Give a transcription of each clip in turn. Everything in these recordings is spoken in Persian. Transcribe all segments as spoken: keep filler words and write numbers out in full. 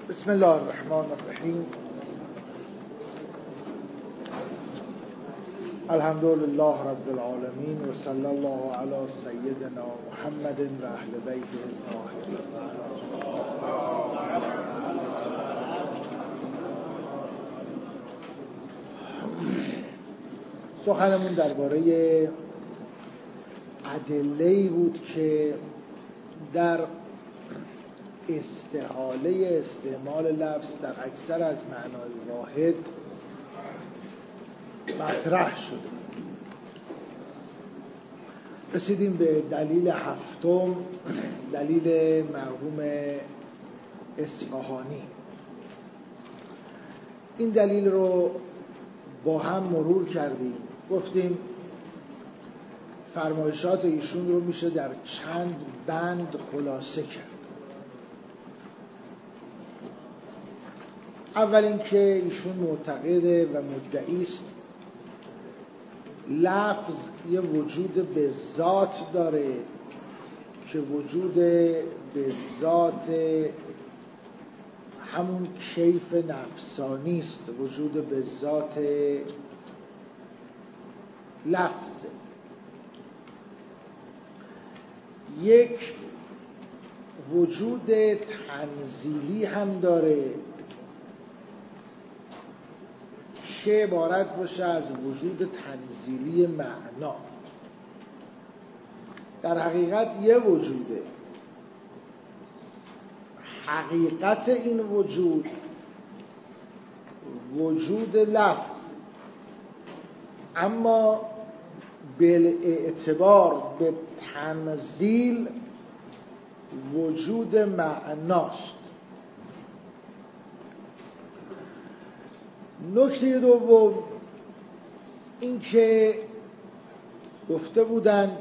بسم الله الرحمن الرحیم. الحمد لله رب العالمین و صلی الله علی سیدنا محمد و اهل بیته الطاهرین. سخنمون درباره ادله‌ای بود که در استحاله استعمال لفظ در اکثر از معنای واحد مطرح شده. رسیدیم به دلیل هفتم، دلیل مرحوم اصفهانی. این دلیل رو با هم مرور کردیم، گفتیم فرمایشات ایشون رو میشه در چند بند خلاصه کرد. اول اینکه ایشون معتقده و مدعی است لفظ یه وجود به ذات داره که وجود به ذات همون کیف نفسانی است، وجود به ذات لفظ. یک وجود تنزیلی هم داره که عبارت باشه از وجود تنزیلی معنا. در حقیقت یه وجوده، حقیقت این وجود وجود لفظ، اما بالاعتبار به تنزیل وجود معناست. نکته دوم این که گفته بودند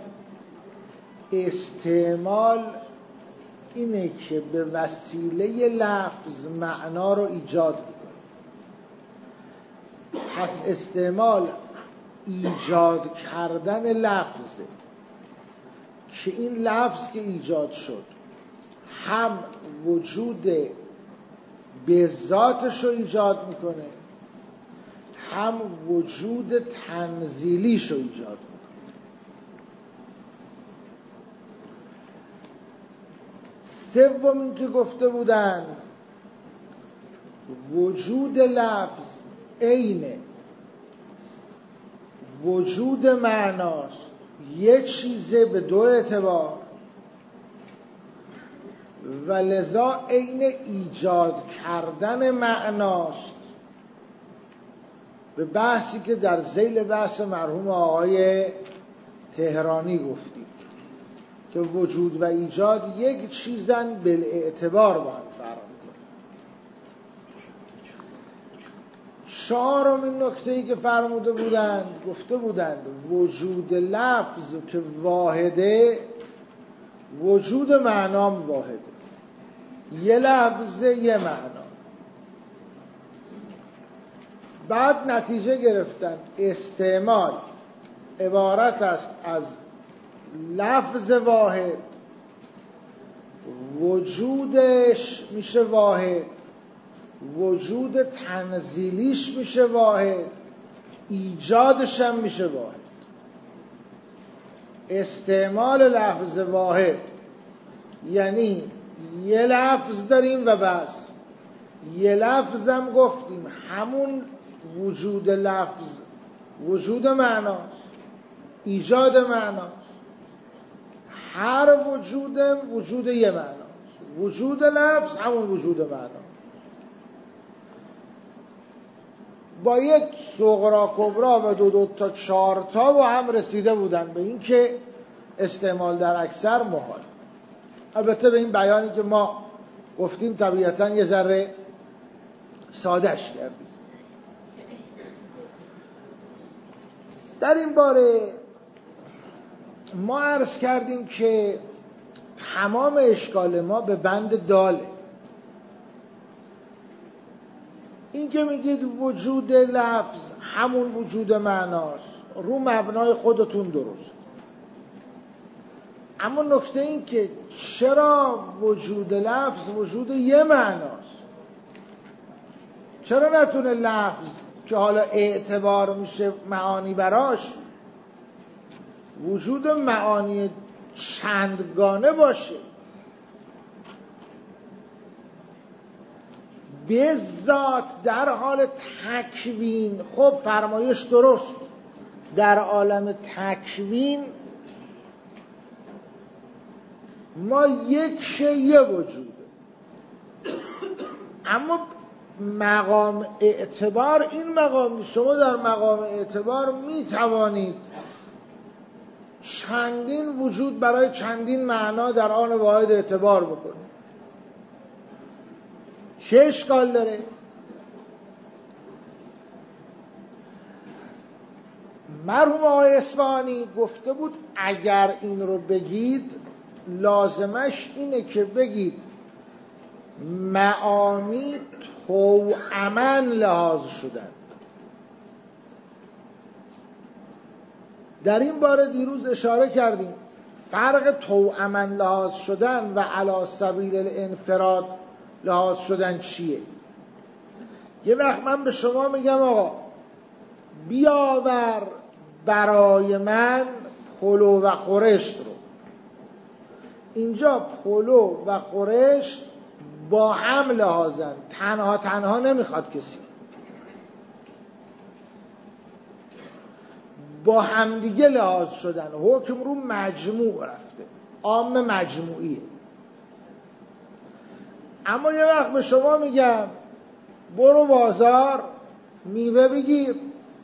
استعمال اینه که به وسیله لفظ معنا رو ایجاد کنه. پس استعمال ایجاد کردن لفظه که این لفظ که ایجاد شد هم وجود به ذاتش رو ایجاد میکنه، هم وجود تنزیلیش رو ایجاد میکنه. سوم این که گفته بودند وجود لفظ عین وجود معناست، یک چیزه به دو اعتبار، و لذا عین ایجاد کردن معناست. به بحثی که در ذیل بحث مرحوم آقای تهرانی گفتیم که وجود و ایجاد یک چیزن بالاعتبار با هم فرق می‌کنه. چهارمین نکته‌ای که فرموده بودند، گفته بودند وجود لفظ که واحده وجود معنام واحده، یه لفظ یه معنا. بعد نتیجه گرفتن استعمال عبارت است از لفظ واحد، وجودش میشه واحد، وجود تنزیلیش میشه واحد، ایجادش هم میشه واحد. استعمال لفظ واحد یعنی یه لفظ داریم و بس. یه لفظ هم گفتیم همون وجود لفظ وجود معناست، ایجاد معناست. هر وجودم وجود یه معناست، وجود لفظ همون وجود معناست. با یک صغرا کبرا و دو دو تا چهار تا با هم رسیده بودن به این که استعمال در اکثر محال. البته به این بیانی که ما گفتیم طبیعتاً یه ذره سادهش کردیم. در این باره ما عرض کردیم که تمام اشکال ما به بند داله. این که میگید وجود لفظ همون وجود معناست، رو مبنای خودتون درست. اما نکته این که چرا وجود لفظ وجود یه معناست، چرا نتونه لفظ که حالا اعتبار میشه معانی براش وجود معانی چندگانه باشه؟ به ذات در حال تکوین، خب فرمایش درست، در عالم تکوین ما یک شیء وجوده، اما مقام اعتبار این مقام، شما در مقام اعتبار می توانید چندین وجود برای چندین معنا در آن واحد اعتبار بکنید. چه اشکال داره؟ مرحوم آقای اصفهانی گفته بود اگر این رو بگید لازمش اینه که بگید معانی توأماً لحاظ شدن. در این باره دیروز اشاره کردیم فرق توأماً لحاظ شدن و علی سبیل الانفراد لحاظ شدن چیه؟ یه وقت من به شما میگم آقا بیاور برای من پلو و خورشت رو. اینجا پلو و خورشت با هم لحاظن، تنها تنها نمیخواد کسی، با همدیگه لحاظ شدن. حکم رو مجموع رفته، عام مجموعیه. اما یه وقت به شما میگم برو بازار میوه بگیر،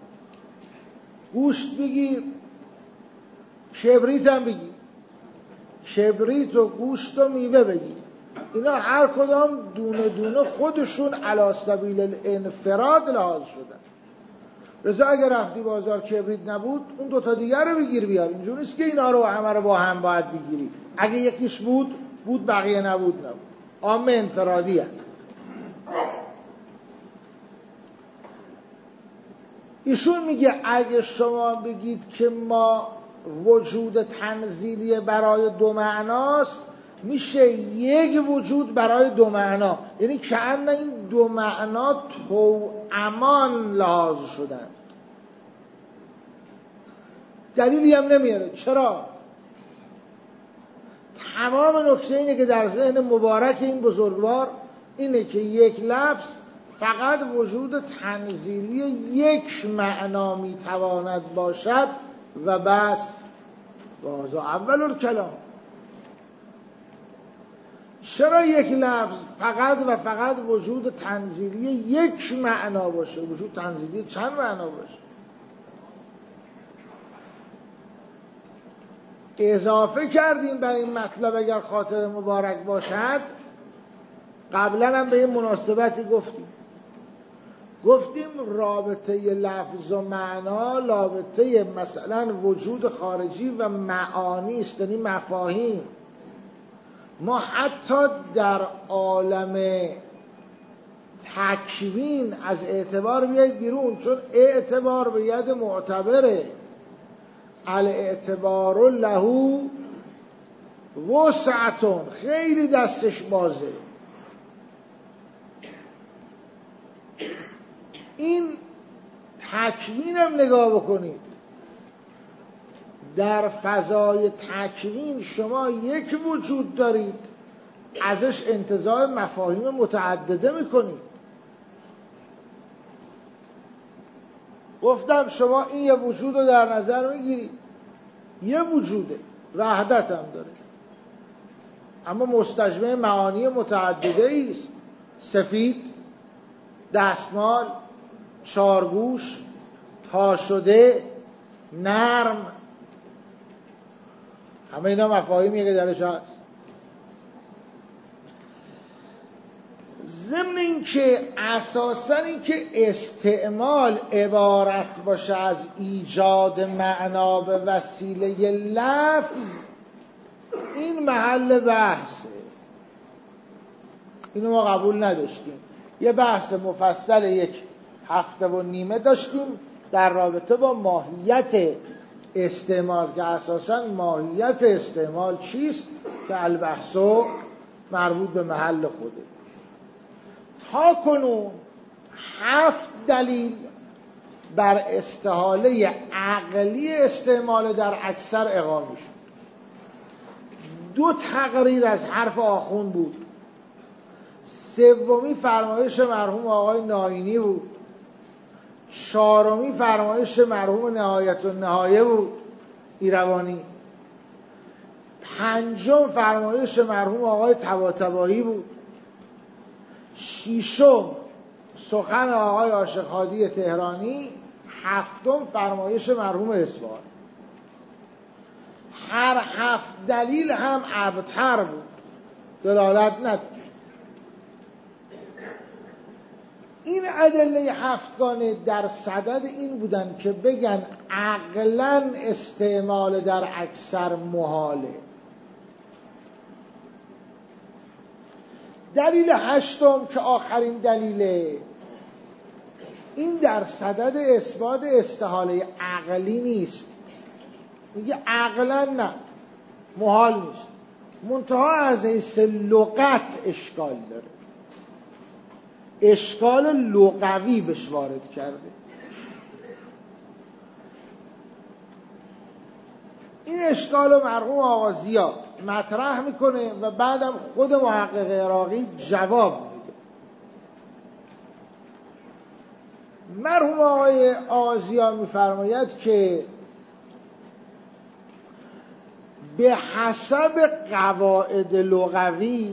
گوشت بگیر، کبریت هم بگیر، کبریت و گوشت و میوه بگیر. اینا هر کدام دونه دونه خودشون علی سبیل الانفراد لحاظ شدن. رضا اگر رفتی بازار کبریت نبود اون دوتا دیگر رو بگیر بیار. اینجور نیست که اینا رو همه رو با هم باید بگیری. اگه یکیش بود بود بقیه نبود نبود. عام انفرادی هست. ایشون میگه اگه شما بگید که ما وجود تنزیلی برای دو معناست، میشه یک وجود برای دو معنا، یعنی کأن این دو معنا توأمان لحاظ شدن. دلیلی هم نمیاره. چرا؟ تمام نکته اینه که در ذهن مبارک این بزرگوار اینه که یک لفظ فقط وجود تنزیلی یک معنا میتواند باشد و بس. واضح اول الکلام. چرا یک لفظ فقط و فقط وجود تنزیلی یک معنا باشه؟ وجود تنزیلی چند معنا باشه؟ اضافه کردیم بر این مطلب اگر خاطر مبارک باشد، قبلا هم به این مناسبتی گفتیم گفتیم رابطه لفظ و معنا رابطه مثلا وجود خارجی و معانی است، یعنی مفاهیم. ما حتی در عالم تکوین از اعتبار میاد بیرون، چون اعتبار به ید معتبره. الاعتبار له وسعتون، خیلی دستش بازه. این تکوین هم نگاه بکنید، در فضای تکوین شما یک وجود دارید، ازش انتزاع مفاهیم متعدده میکنید. گفتم شما این یه وجود رو در نظر میگیرید، یه وجوده، وحدت هم داره، اما مستجمع معانی متعدده است. سفید، دستمال، چارگوش، تا شده، نرم، همه اینا مفاهیمیه که درش هست. ضمن این که اساساً این که استعمال عبارت باشه از ایجاد معنا به وسیله لفظ، این محل بحثه. اینو ما قبول نداشتیم. یه بحث مفصل یک هفته و نیمه داشتیم در رابطه با ماهیت استعمال، که اساساً ماهیت استعمال چیست که البحثو مربوط به محل خوده. تا کنون هفت دلیل بر استحاله عقلی استعمال در اکثر اقامه شد. دو تقریر از حرف آخوند بود، سومی فرمایش مرحوم آقای ناینی بود، چهارمی فرمایش مرحوم نهایت النهایه بود ایروانی، پنجم فرمایش مرحوم آقای طباطبایی بود، ششم سخن آقای عاشق هادی تهرانی، هفتم فرمایش مرحوم اصفهانی. هر هفت دلیل هم ابتر بود، دلالت نداشت. این ادله هفتگانه در صدد این بودن که بگن عقلاً استعمال در اکثر محاله. دلیل هشتم که آخرین دلیله، این در صدد اثبات استحاله عقلی نیست، میگه عقلا نه، محال نیست، منتها از حیث لغت اشکال داره، اشکال لغوی بهش وارد کرده. این اشکال رو مرحوم آقا ضیا مطرح میکنه و بعدم خود محقق عراقی جواب میده. مرحوم آقای آقا ضیا میفرماید که به حسب قواعد لغوی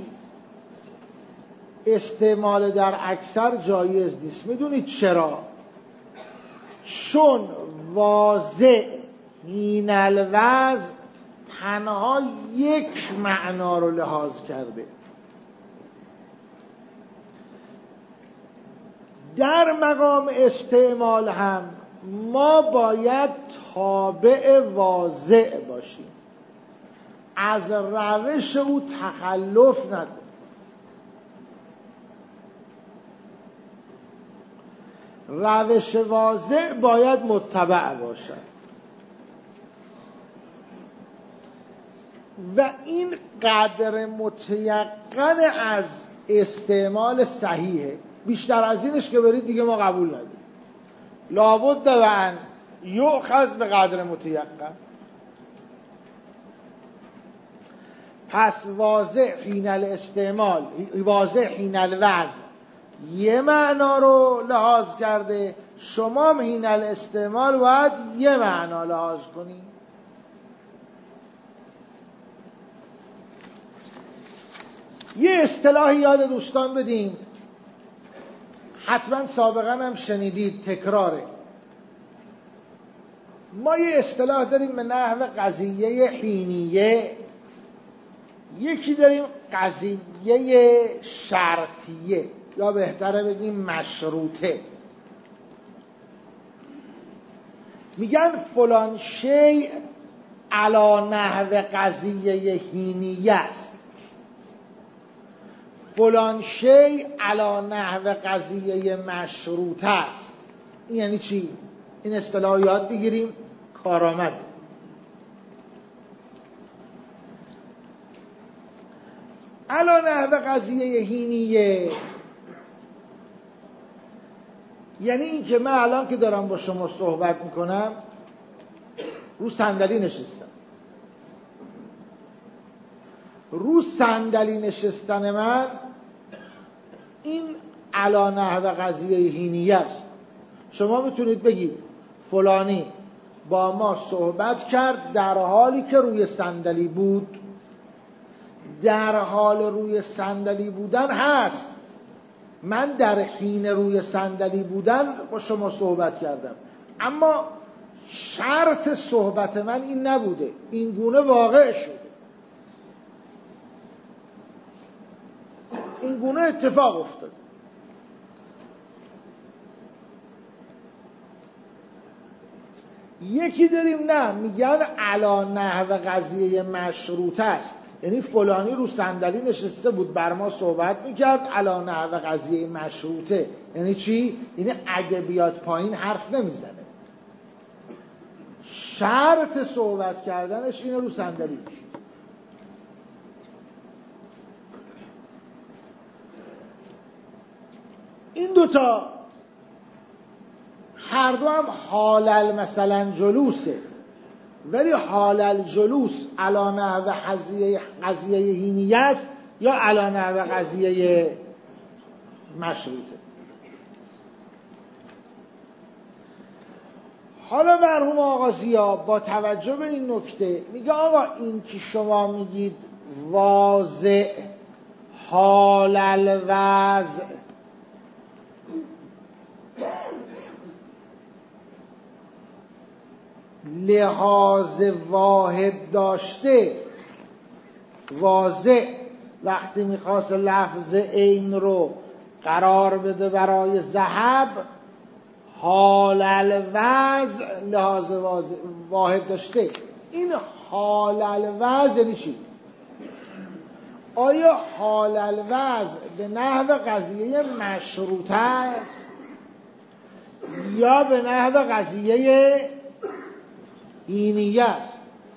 استعمال در اکثر جایز نیست. میدونید چرا؟ چون واضح این الوضع تنها یک معنا رو لحاظ کرده. در مقام استعمال هم ما باید تابع واضح باشیم، از روش او تخلف نکنیم. روش واضح باید متبع باشد و این قدر متیقن از استعمال صحیحه. بیشتر از اینش که برید دیگه ما قبول نداریم. لابد و ان یؤخذ به قدر متیقن. پس واضح حین الاستعمال، واضح حین الوضع یه معنا رو لحاظ کرده، شما حین الاستعمال باید یه معنا لحاظ کنید. یه اصطلاحی یاد دوستان بدیم، حتما سابقا هم شنیدید، تکراره. ما یه اصطلاح داریم به نحو قضیه حینیه، یکی داریم قضیه شرطیه یا بهتره بگیم مشروطه. میگن فلان شیء علی نحو قضیه حینیه است، فلان شیء علی نحو قضیه مشروطه است. این یعنی چی؟ این اصطلاح یاد بگیریم، کارآمد. علی نحو قضیه حینیه یعنی این که من الان که دارم با شما صحبت میکنم رو صندلی نشستم، رو صندلی نشستن من این علی نحو قضیه حینیه است. شما میتونید بگید فلانی با ما صحبت کرد در حالی که روی صندلی بود. در حال روی صندلی بودن هست، من در حین روی صندلی بودن با شما صحبت کردم، اما شرط صحبت من این نبوده، این گونه واقع شده، این گونه اتفاق افتاد. یکی داریم نه، میگن علی نحو قضیه مشروطه است، یعنی فلانی رو صندلی نشسته بود بر ما صحبت میکرد علی نحو قضیه مشروطه. یعنی چی؟ یعنی اگه بیاد پایین حرف نمیزنه، شرط صحبت کردنش اینه رو صندلی میشه. این دوتا هر دو هم حال مثلا جلوسه، ولی حال الجلوس علا نحو قضیه قضیه هینیه است یا علا نحو قضیه مشروطه. حالا مرحوم آقا ضیا با توجه به این نکته میگه آقا این که شما میگید واضع حال الوضع لحاظ واحد داشته، واضع وقتی میخواست لفظ عین رو قرار بده برای ذهب، حال الوضع لحاظ واحد داشته. این حال الوضع یعنی چی؟ آیا حال الوضع به نحو قضیه مشروطه است یا به نحو قضیه اینیه است؟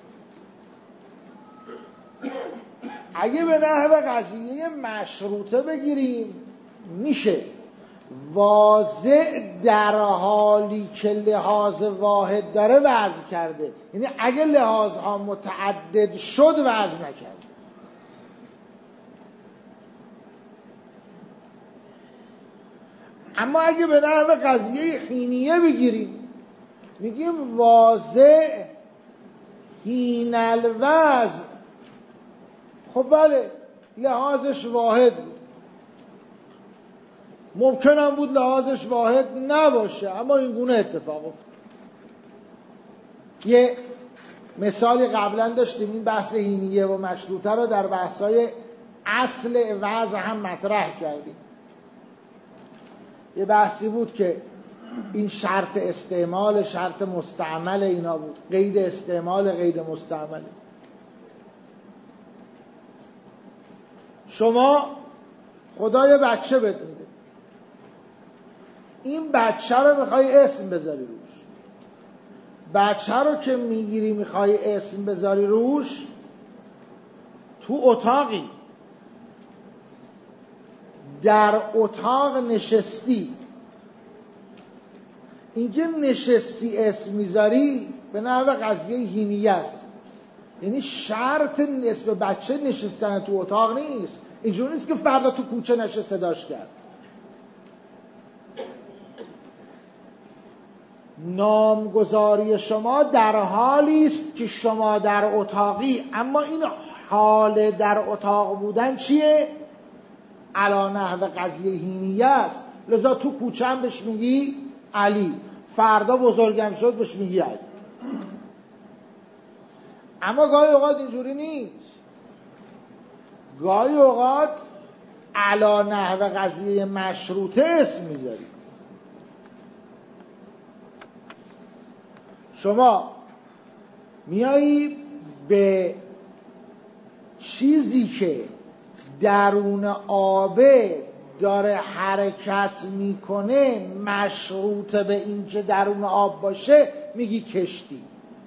اگه به نحو قضیه مشروطه بگیریم میشه واضع در حالی که لحاظ واحد داره وضع کرده، یعنی اگه لحاظها متعدد شد وضع نکرده. اما اگه به نحو قضیه حینیه بگیریم میگیم واضع حین الوضع، خب بله لحاظش واحد بود، ممکنم بود لحاظش واحد نباشه اما این گونه اتفاق افتاد. یه مثالی قبلا داشتیم، این بحث حینیه و مشروطه رو در بحث‌های اصل وضع هم مطرح کردیم. یه بحثی بود که این شرط استعمال شرط مستعمل اینا بود، قید استعمال قید مستعمل. شما خدای بچه بهت میده، این بچه رو میخوای اسم بذاری روش، بچه رو که میگیری میخوای اسم بذاری روش، تو اتاقی در اتاق نشستی، اینکه نشستی اسم میذاری به نحو قضیه حینیه است، یعنی شرط اسم بچه نشستن تو اتاق نیست. اینجور نیست که فردا تو کوچه نشه صداش کرد. نامگذاری شما در حالی است که شما در اتاقی، اما این حال در اتاق بودن چیه؟ علی نحو قضیه حینیه است. لذا تو کوچه هم بهش میگی علی، فردا بزرگم شد بهش میگی علی. اما گاهی اوقات اینجوری نیست، گاهی اوقات علی نحو قضیه مشروطه اسم میذاری. شما میایی به چیزی که درون آبه داره حرکت میکنه مشروط به این که درون آب باشه میگی کشتی.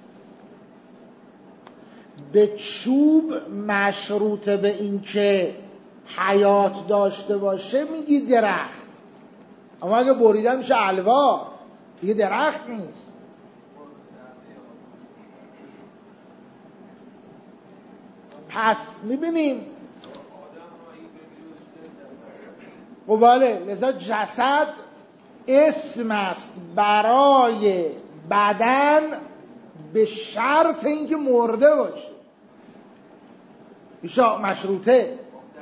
به چوب مشروط به این که حیات داشته باشه میگی درخت. اما اگه بریدن میشه الوا، دیگه درخت نیست. پس میبینیم و بله، لذا جسد اسم است برای بدن به شرط اینکه مرده باشه. ایشا مشروطه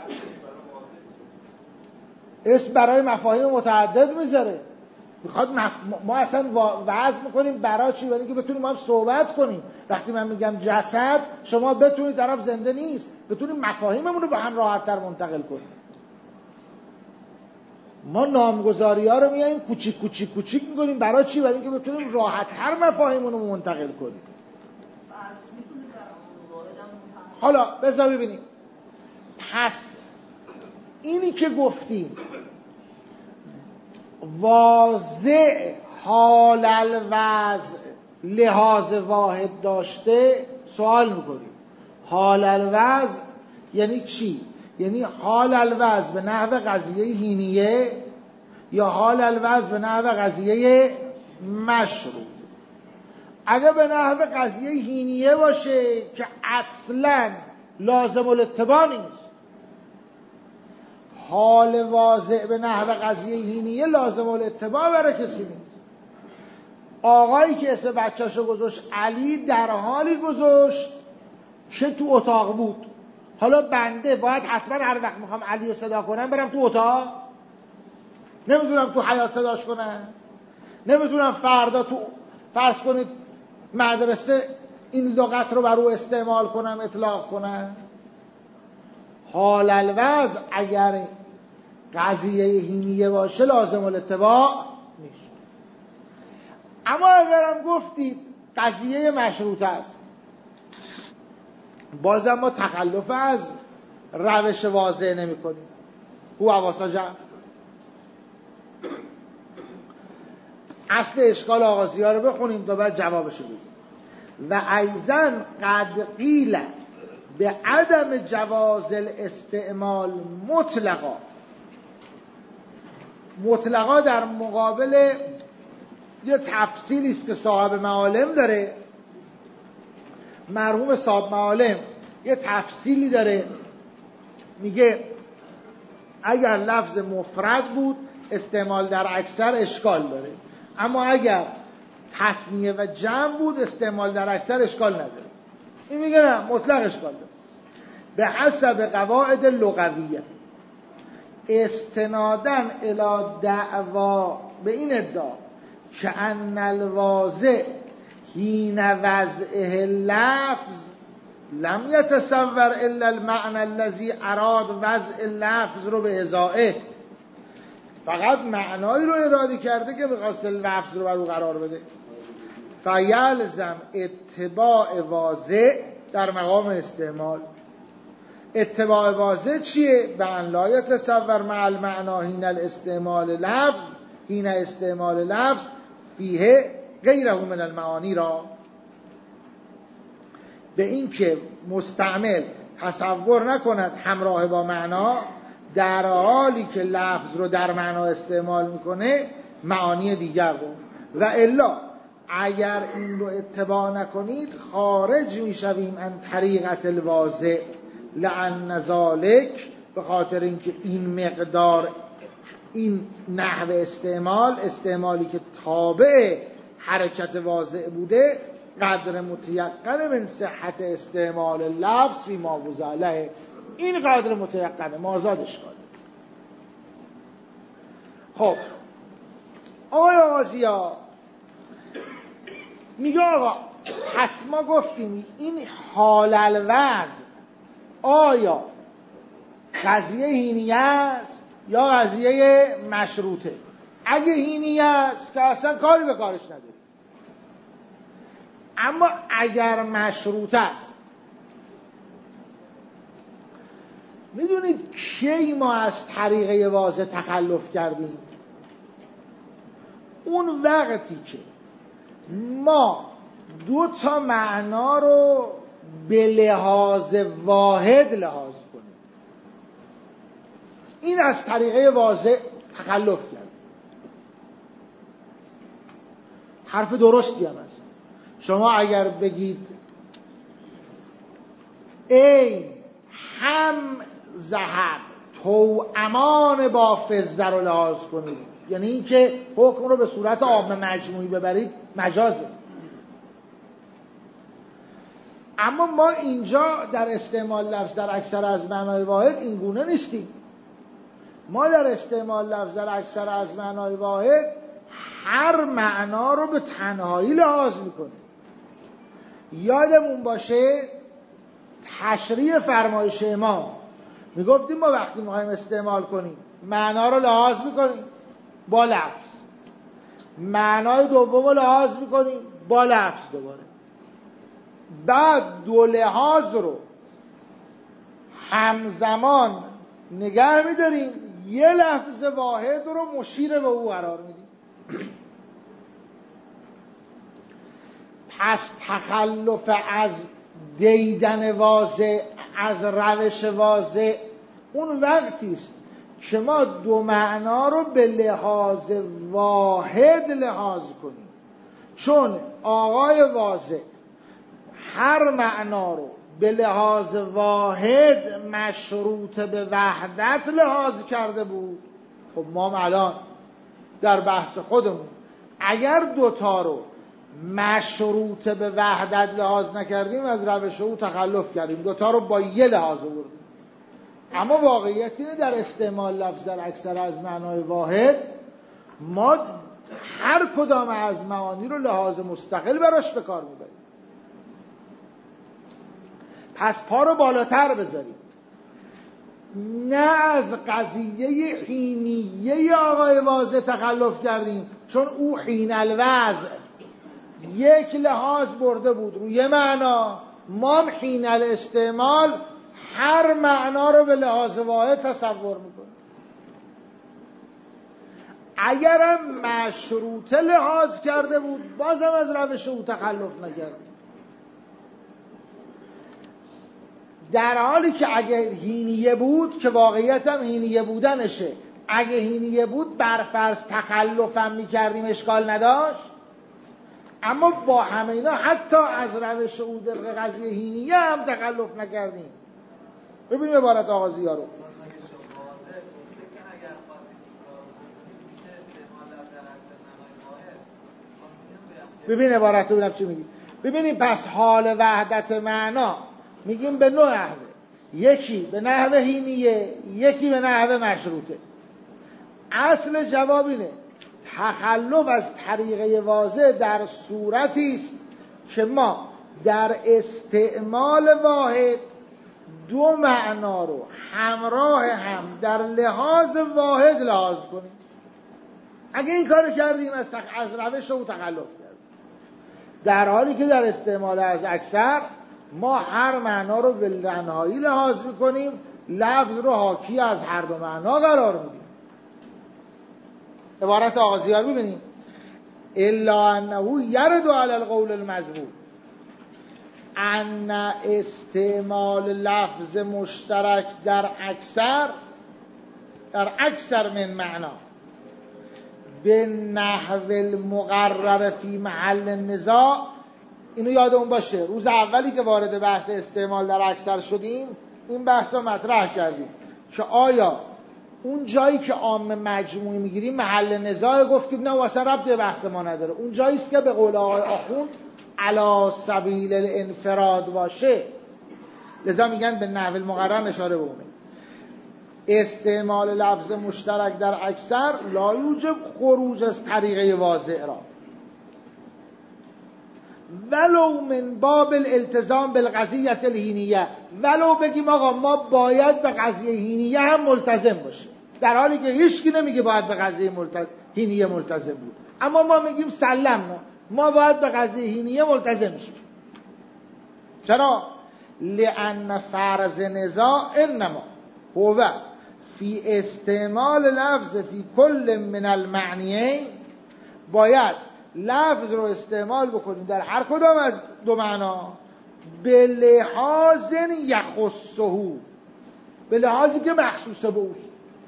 اسم برای مفاهیم متعدد میذاره. میخواد مف... ما اصلا وضع میکنیم برای چی؟ برای اینکه بتونیم ما هم صحبت کنیم. وقتی من میگم جسد، شما بتونید طرف زنده نیست، بتونیم مفاهیممون رو به هم راحت‌تر منتقل کنیم. ما نامگذاری ها رو میاییم کوچیک کوچیک کوچیک میکنیم برای چی؟ برای اینکه بتونیم راحت‌تر مفاهیممون رو منتقل کنیم. حالا بذار ببینیم. پس اینی که گفتیم واضع حال الوضع لحاظ واحد داشته، سوال میکنیم حال الوضع یعنی چی؟ یعنی حال الوضع به نحو قضیه حینیه یا حال الوضع به نحو قضیه مشروط. اگه به نحو قضیه هینیه باشه که اصلا لازم الاتباع نیست، حال واضع به نحو قضیه هینیه لازم الاتباع برای کسی نیست. آقایی که اسم بچه‌شو گذاشت علی در حالی گذاشت که تو اتاق بود. حالا بنده باید حتما هر وقت میخوام علی رو صدا کنم برم تو اتاق؟ نمیدونم تو حیاط صداش کنم؟ نمیدونم فردا تو فرض کنید مدرسه این لغت رو بر او استعمال کنم، اطلاق کنم؟ حال الوضع اگر قضیه هینیه باشه لازم الاتباع نیست. اما اگرم گفتید قضیه مشروط است، بازم ما تخلف از روش واضح نمی کنیم. هو حواسا جمع. اصل اشکال آغازی ها رو بخونیم تا بعد جوابشو بگیم. و ایضا قد قیل به عدم جواز الاستعمال مطلقا. مطلقا در مقابل یه تفصیلی است که صاحب معالم داره. مرحوم صاحب معالم یه تفصیلی داره، میگه اگر لفظ مفرد بود استعمال در اکثر اشکال داره، اما اگر تثنیه و جمع بود استعمال در اکثر اشکال نداره. این میگه نه، مطلق اشکال داره. به حسب قواعد لغویه استنادن الی دعوا، به این ادعا که ان الواضع حین وضعه لفظ لم یتصور الا المعنى الذي اراد وضع لفظ رو به ازائه، فقط معنایی رو اراده کرده که می‌خواست لفظ رو بر او قرار بده. فیلزم اتباع واضع در مقام استعمال. اتباع واضع چیه؟ به ان لا یتصور مع المعنى حین الاستعمال لفظ، حین استعمال لفظ فیه غیره من المعانی را، به این که مستعمل تصور نکند همراه با معنا در حالی که لفظ رو در معنا استعمال میکنه معانی دیگر رو. و الا اگر این رو اتباع نکنید خارج میشویم ان طریقت الواضع، لأن ذالک، به خاطر اینکه این مقدار این نحو استعمال استعمالی که تابع حرکت واضع بوده قدر متیقن من صحت استعمال لفظ فی ما وضع علیه. این قدر متیقنه، مازاد اشکاله. خب آقای آغازیا میگه آقا پس ما گفتیم این حال الوضع آیا قضیه هینیه است یا قضیه مشروطه؟ اگه هینیه است که اصلا کاری به کارش نداره، اما اگر مشروط است، میدونید کی ما از طریقه واضح تخلف کردیم؟ اون وقتی که ما دو تا معنا رو به لحاظ واحد لحاظ کنیم، این از طریقه واضح تخلف کرد. حرف درستی هم هست. شما اگر بگید ای هم ذهب تو امان با فضه رو لحاظ کنید، یعنی این که حکم رو به صورت عام مجموعی ببرید، مجازه. اما ما اینجا در استعمال لفظ در اکثر از معنای واحد این گونه نیستیم. ما در استعمال لفظ در اکثر از معنای واحد هر معنا رو به تنهایی لحاظ میکنیم. یادمون باشه تشریح فرمایش امام میگفتیم ما وقتی میخوایم استعمال کنیم معنا رو لحاظ میکنیم با لفظ، معنای دوم رو لحاظ میکنیم با لفظ دوباره، بعد دو لحاظ رو همزمان نگه میداریم، یه لفظ واحد رو مشیر به او قرار میدیم. پس تخلف از دیدن واضح، از روش واضح، اون وقتی است که ما دو معنا رو به لحاظ واحد لحاظ کنیم. چون آقای واضح هر معنا رو به لحاظ واحد مشروط به وحدت لحاظ کرده بود. خب ما الان در بحث خودمون اگر دوتا رو مشروط به وحدت لحاظ نکردیم از روش او تخلف کردیم، دوتا رو با یه لحاظ بردیم. اما واقعیت اینه در استعمال لفظ در اکثر از معنای واحد ما هر کدام از معانی رو لحاظ مستقل براش به کار میبریم. پس پا رو بالاتر بذاریم، نه از قضیه حینیه آقای واضح تخلف کردیم، چون او حین الوضع یک لحاظ برده بود روی معنا، ما حین الاستعمال هر معنا رو به لحاظ واحد تصور میکنیم. اگرم مشروطه لحاظ کرده بود بازم از روش او تخلف نکردیم، در حالی که اگه هینیه بود که واقعیت هم هینیه بودنشه، اگه هینیه بود برفرض تخلف هم میکردیم اشکال نداشت. اما با همه اینا حتی از روش او در قضیه هینیه هم تخلف نکردیم. ببینیم عبارت آقا ضیا رو. ببین عبارت رو ببینم چی میگی. ببینیم پس حال وحدت معنا میگیم به نوع نحوه، یکی به نحوه هینیه، یکی به نحوه مشروطه. اصل جواب اینه تخلف از طریقه واضح در صورتی است که ما در استعمال واحد دو معنا رو همراه هم در لحاظ واحد لحاظ کنیم. اگه این کار کردیم از, تخ... از روش او تخلف کردیم، در حالی که در استعمال از اکثر ما هر معنا رو به تنهایی لحاظ میکنیم، لفظ رو حاکی از هر دو معنا قرار میدیم. عبارت آقا ضیا رو ببینیم. الا انه یرد علی القول المذموم ان استعمال لفظ مشترک در اکثر در اکثر من معنا به نحو المقرر فی محل النزاع. اینو یادمون باشه روز اولی که وارد بحث استعمال در اکثر شدیم این بحث رو مطرح کردیم که آیا اون جایی که عام مجموعی میگیریم محل نزاع، گفتیم نه واسه ربط به بحث ما نداره، اون جایی است که به قول آقای آخوند علی سبیل الانفراد باشه، لذا میگن به نحو المقرر اشاره به اونه. استعمال لفظ مشترک در اکثر لا یوجب خروج از طریقه واضح را ولو من باب الالتزام بالقضیه الهینیه، ولو بگیم آقا ما باید به قضیه هینیه هم ملتزم باشیم، در حالی که هیچ کی نمیگه باید به قضیه ملتزم هینیه ملتزم بود، اما ما میگیم سلمنا ما باید به قضیه هینیه ملتزم شیم. چرا؟ لأن فرض نزاع انما هو فی استعمال لفظ فی کل من المعنیین، باید لفظ رو استعمال بکنیم در هر کدام از دو معنا به لحاظ یخصه، به لحاظی که مخصوص به اوست،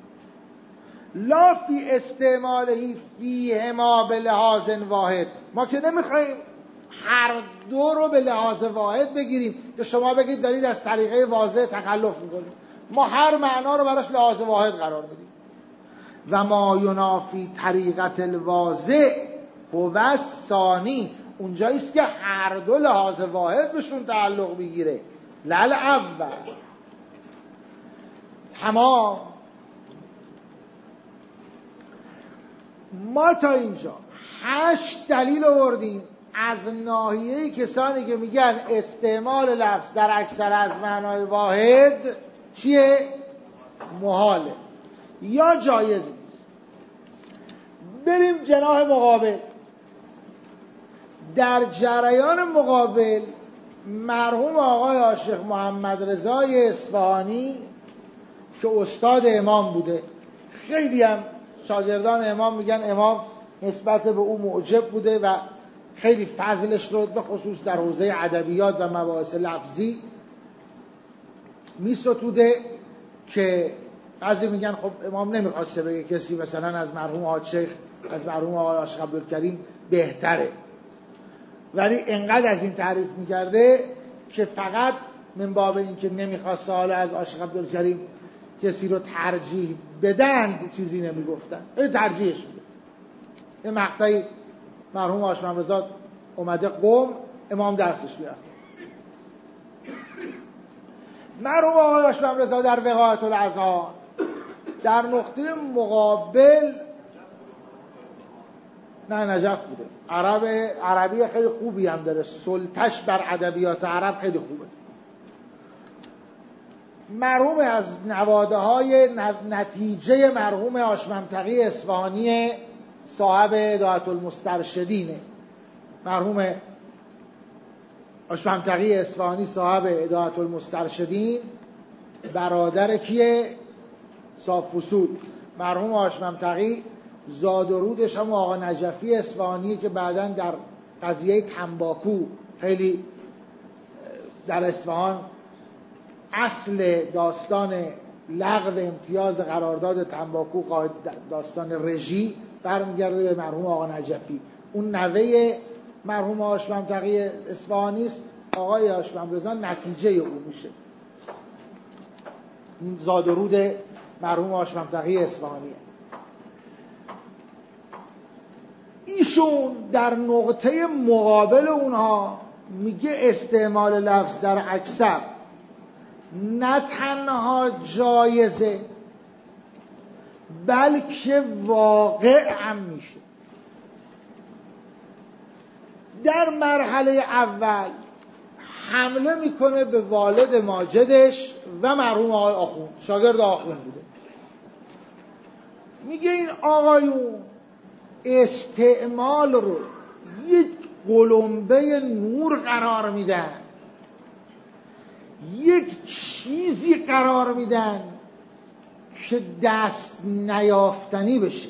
لا فی استعماله فیهما به لحاظ واحد. ما که نمیخوایم هر دو رو به لحاظ واحد بگیریم که شما بگید دارید از طریقه واضح تخلف میکنید، ما هر معنا رو براش لحاظ واحد قرار میدیم. و ما ینافی طریقت الواضح هو ثانی، اونجایی است که هر دو لحاظ واحد بهشون تعلق بگیره، لعل اول. تمام. ما تا اینجا هشت دلیل آوردیم از ناحیه کسانی که میگن استعمال لفظ در اکثر از معنای واحد چیه؟ محاله یا جایز نیست. بریم جناح مقابل. در جریان مقابل مرحوم آقای عاشق محمد رضای اصفهانی که استاد امام بوده، خیلی هم شاگردان امام میگن امام نسبت به او معجب بوده و خیلی فضلش رو به خصوص در حوزه ادبیات و مباحث لفظی میستوده، که بعضی میگن خب امام نمیخواسته بگه کسی مثلا از مرحوم حاج شیخ از مرحوم آقای عاشق عبدالکریم بهتره، ولی انقدر از این تعریف میکرده که فقط من باب این که نمیخواست حالا از عاشق عبدالکریم کسی رو ترجیح بدند چیزی نمیگفتن، این ترجیحش میده. یه مقطعی مرحوم هاشم رضا اومده قم، امام درسش میرفت. مرحوم آقای هاشم رضا در وقایت الاذهان در نقطه مقابل، نه نجف بوده، عرب عربی خیلی خوبی هم داره، سلطش بر ادبیات عرب خیلی خوبه. مرحوم از نواده های نتیجه مرحوم هاشم‌تقی اصفهانی صاحب هدایت المسترشدینه. مرحوم هاشم‌تقی اصفهانی صاحب هدایت المسترشدین برادر کیه؟ صاحب فصول. مرحوم هاشم‌تقی زاد و رودش هم آقا نجفی اصفهانی که بعداً در قضیه تنباکو خیلی در اصفهان اصل داستان لغو امتیاز قرارداد تنباکو داستان رژی برمیگرده به مرحوم آقا نجفی. اون نوه مرحوم هاشم‌تقی اصفهانی است. آقای هاشم رضا نتیجه او میشه، زاد و رود مرحوم هاشم‌تقی اصفهانیه. ایشون در نقطه مقابل اونها میگه استعمال لفظ در اکثر نه تنها جایزه بلکه واقع هم میشه. در مرحله اول حمله میکنه به والد ماجدش و مرحوم آقای آخوند، شاگرد آخوند بوده. میگه این آقایون استعمال رو یک قلمبه نور قرار میدن، یک چیزی قرار میدن که دست نیافتنی بشه،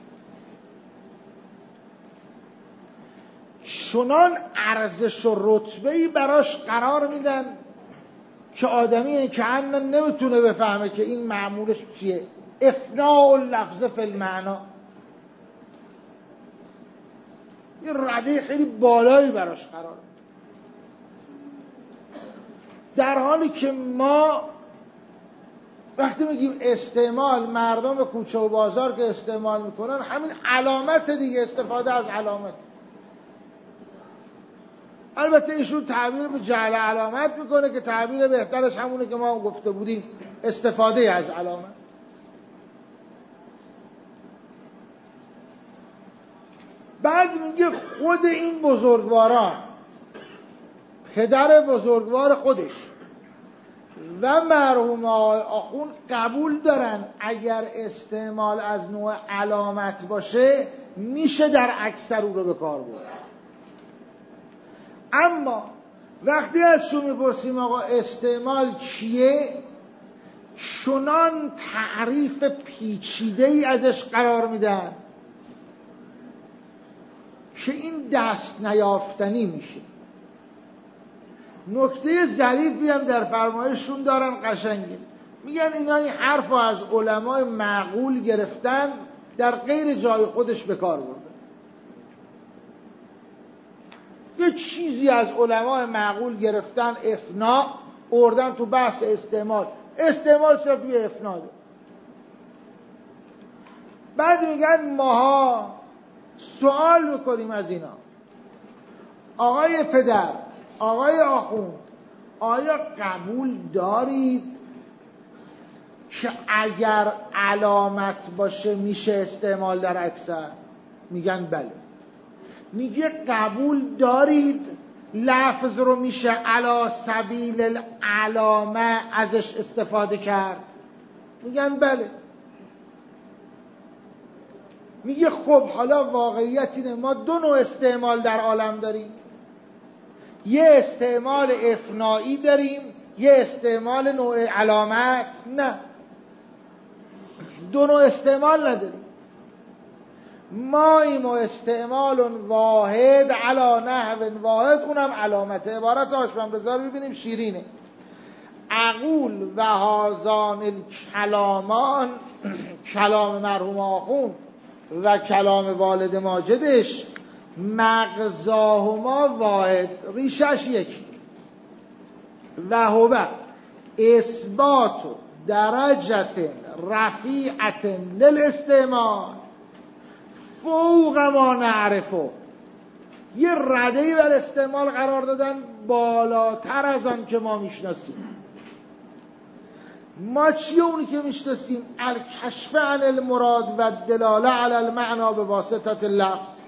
چنان ارزش و رتبه‌ای براش قرار میدن که آدمی که اصلا نمیتونه بفهمه که این معمولش چیه. افناء اللفظ فی المعنا، یه رده خیلی بالایی براش قرار میدن، در حالی که ما وقتی میگیم استعمال، مردم کوچه و بازار که استعمال میکنن همین علامت دیگه، استفاده از علامت. البته ایشون تعبیر به جعل علامت میکنه که تعبیر بهترش همونه که ما گفته بودیم، استفاده از علامت. بعد میگه خود این بزرگواران، پدر بزرگوار خودش و مرحوم آقای آخوند قبول دارن اگر استعمال از نوع علامت باشه میشه در اکثر او رو به کار برد. اما وقتی ازشون میپرسیم آقا استعمال چیه، چنان تعریف پیچیده‌ای ازش قرار میدن که این دست نیافتنی میشه. نکته ظریفی هم در فرمایششون دارن قشنگی، میگن اینا این حرف از علمای معقول گرفتن در غیر جای خودش به کار بردن. یه چیزی از علمای معقول گرفتن، افنا اردن تو بحث استعمال. استعمال چرا توی افنا ده؟ بعد میگن ماها سوال میکنیم از اینا، آقای پدر، آقای آخوند، آیا قبول دارید که اگر علامت باشه میشه استعمال در اکثر؟ میگن بله. میگه قبول دارید لفظ رو میشه علی سبیل العلامه ازش استفاده کرد؟ میگن بله. میگه خب حالا واقعیت اینه ما دو نوع استعمال در عالم داریم، یه استعمال افنایی داریم، یه استعمال نوع علامت. نه، دو نوع استعمال نداریم. ما ایم استعمال واحد علی نحو واحد، اونم علامت. عبارت هاشم رضا رو ببینیم شیرینه. اقول و هازان الکلامان، کلام مرحوم آخوند و کلام والد ماجدش، مغزاهما واحد، ریشش یکی، و هو اثبات درجت رفیعت للاستعمال فوق ما نعرفه، یه رده‌ای بر استعمال قرار دادن بالاتر از آن که ما میشناسیم. ما چیه اونی که میشناسیم؟ الکشف عن المراد و دلاله علی المعنا به واسطه اللفظ.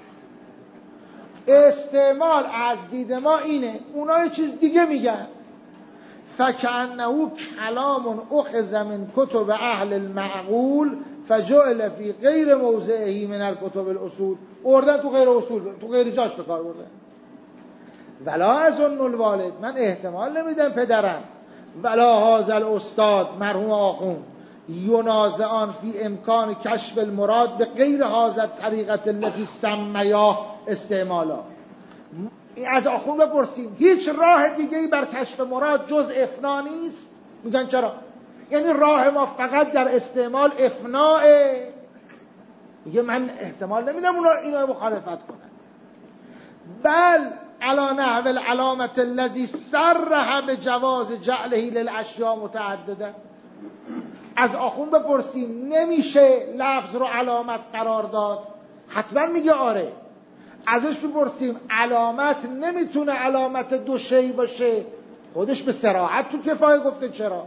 استعمال از دید ما اینه، اونا یه چیز دیگه میگن. فکأنه کلام اخذ من کتب اهل المعقول فجعل فی غیر موضعه من الکتب الاصول، اوردن تو غیر اصول، تو غیر جاش به کار بردن. ولا اظن الوالد، من احتمال نمیدم پدرم، ولا هذا الاستاد مرحوم آخوند ینازعان فی امکان کشف المراد به غیر هذا طریقت التي سمیاه استعمالا. از آخوند بپرسیم هیچ راه دیگه‌ای بر کشف مراد جز افنا نیست؟ میگن چرا؟ یعنی راه ما فقط در استعمال افناءه. میگه من احتمال نمیدم اونا اینا مخالفت کنن. بل علا نحو العلامت الذی صرح به جواز جعله للاشیاء متعدده. از آخوند بپرسیم نمیشه لفظ رو علامت قرار داد؟ حتما میگه آره. ازش بپرسیم علامت نمیتونه علامت دو شی باشه؟ خودش به صراحت تو کفایه گفته چرا.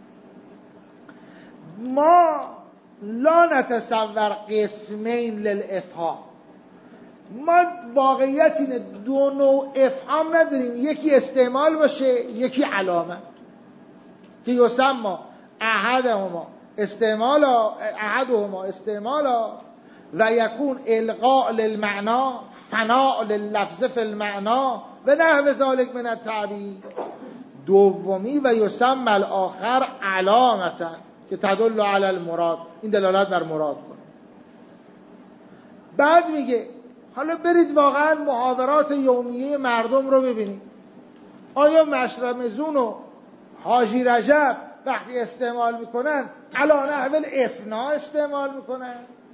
ما لا نتصور قسمین للافهام، ما واقعیت اینه دو نوع افهام نداریم، یکی استعمال باشه یکی علامت، که یسمى احدهما استعمالا احدهما استعمالا و یکون القاء للمعنا فناء لللفظ فی المعنا و نحو ذلك من التعبیر. دومی و یسمى الاخر علامتا که تدل علی المراد، این دلالت بر مراد کنه. بعد میگه حالا برید واقعا محاورات یومیه مردم رو ببینید. آیا مشرمزون و حاجی رجب وقتی استعمال میکنن علا نحو الافنا استعمال میکنن؟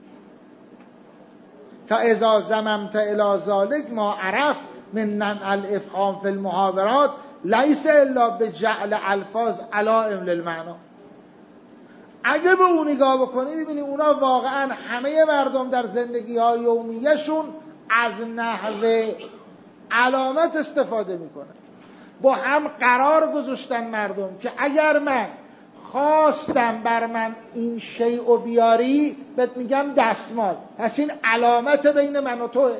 فاذا زممت الی ذلک ما عرف من الافهام فی المحاورات لیس الا بجعل الفاظ علائم للمعنا. اگه به اون نگاه بکنی ببینی اونا واقعا همه مردم در زندگی های یومیهشون از نحو علامت استفاده میکنن. با هم قرار گذاشتن مردم که اگر من خواستم بر من این شیء بیاری بهت میگم دستمال، پس این علامت بین من و توه.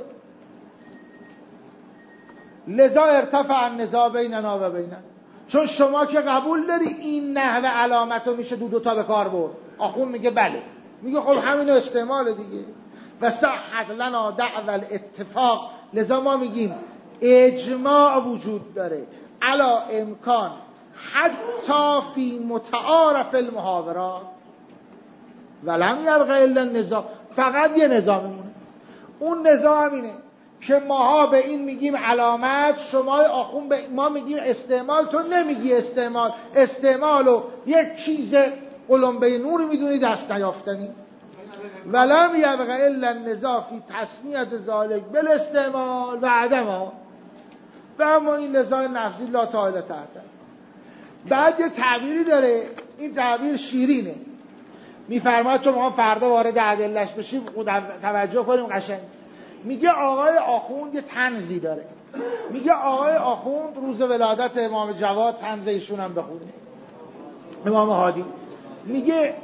لذا ارتفع النزاع بیننا و بینک، چون شما که قبول داری این نحو علامت رو میشه دو دوتا به کار برد. آخون میگه بله، میگه خب همین استعمال دیگه. و صحت لنا دعوى الاتفاق، لذا ما میگیم اجماع وجود داره علا امکان حتی فی متعارف المحاورات ولم یبق الا النزاع. فقط یه نظام میمونه، اون نظام همینه که ماها به این میگیم علامت، شما آخون به ما میگیم استعمال، تو نمیگی استعمال. استعمالو یک چیز قلمبه نور میدونی دست نیافتنی. ولم یبق الا النزاع فی تسمیت ذالک بالاستعمال و عدمها، و اما این نزاع نفسی لا طائل تحت. بعد یه تعبیری داره، این تعبیر شیرینه، میفرماد چون ما فردا وارد ادله‌اش بشیم توجه کنیم قشنگ. میگه آقای آخوند یه طنزی داره، میگه آقای آخوند روز ولادت امام جواد طنز ایشون هم بخونه، امام هادی. میگه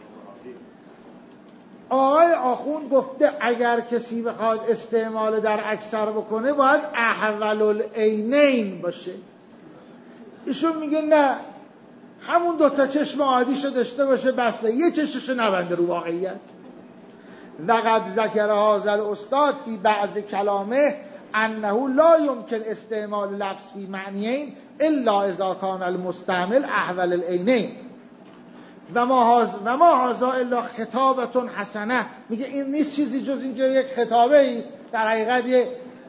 آقای آخوند گفته اگر کسی بخواد استعمال در اکثر بکنه باید احول العینین باشه. ایشون میگه نه، همون دوتا چشم عادیشو داشته باشه بسه، یه چشمشو نبنده رو واقعیت. وقد ذکر هذا الاستاد فی بعض کلامه انه لا یمکن استعمال لفظ فی معنیین الا اذا کان المستعمل احول العینین و ما و ما هذا الا خطابه حسنه. میگه این نیست چیزی جز اینکه یک خطابه است، در حقیقت یک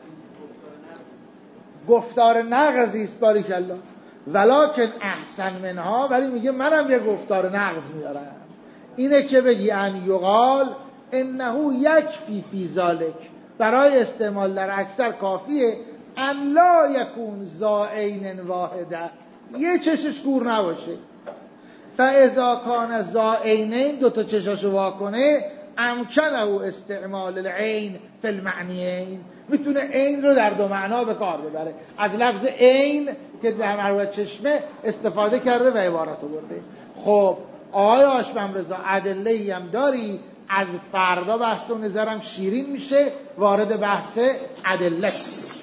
گفتار نغزی است. باریک الله. ولکن احسن منها، ولی میگه منم یه گفتار نغز میارم، اینه که بگی ان یقال انه یکفی فی ذلک برای استعمال در اکثر کافیه ان لا یکون ذا عین واحده، یه چشش کور نباشه. فاذا کان ذا عینین، دو تا چشاشو واکنه، امکنه استعمال العین فی المعنیین، میتونه عین رو در دو معنا به کار ببره. از لفظ عین که در مربوط چشمه استفاده کرده و عبارت رو برده. خب آقای هاشم رضا ادله‌ای هم داری؟ از فردا بحث و نظرم شیرین میشه، وارد بحث ادله.